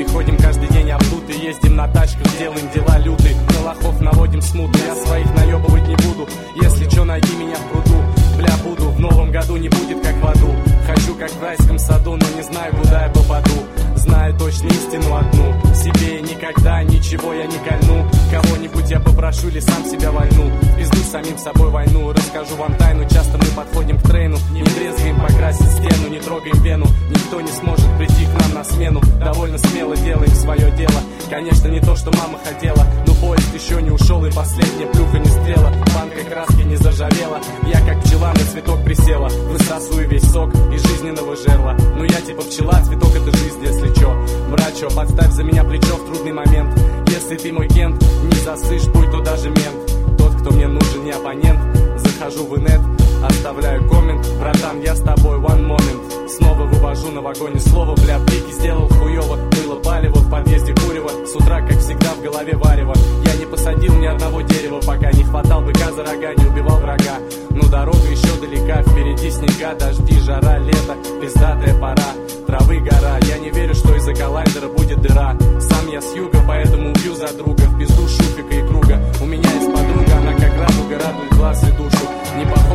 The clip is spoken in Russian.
не ходим каждый день обдутый, ездим на тачках, делаем дела лютые, на лохов наводим смуты. Я своих наебывать не буду, если чё, найди меня в пруду. Бля, буду, в новом году не будет как в аду. Хочу как в райском саду, но не знаю, куда я попаду. Знаю точно истину одну, себе никогда ничего я не кольну. Кого-нибудь я попрошу или сам себя вольну. В пизду самим собой войну, расскажу вам тайну. Часто мы подходим к трейну, не брезгаем покрасить стену, не трогаем вену. Никто не сможет прийти к нам на смену. Довольно смело делаем свое дело. Конечно, не то, что мама хотела, но поезд еще не ушел и последняя плюха не стрела. Банка краски не заржавела, я как пчела на цветок присела. Высасываю весь сок из жизненного жерла. Ну я типа пчела, цветок это жизнь, если чё. Брачо, подставь за меня плечо в трудный момент. Если ты мой кент, не засышь, будь то даже мент. Тот, кто мне нужен, не оппонент. Захожу в инет, оставляю коммент. Братан, я с тобой, one moment. Снова вывожу на вагоне слово. Бля, блики сделал хуёво. Было палево в подъезде курево. С утра, как всегда, в голове варево. Я не посадил ни одного дерева, пока не хватал быка за рога, не убивал врага. Но дорога еще далека, впереди снега, дожди, жара, лето, пиздатая пора. Травы гора, я не верю, что из-за коллайдера будет дыра. Сам я с юга, поэтому убью за друга. В пизду шуфика и круга. У меня есть подруга, она как радуга, радует глаз и душу. Не похож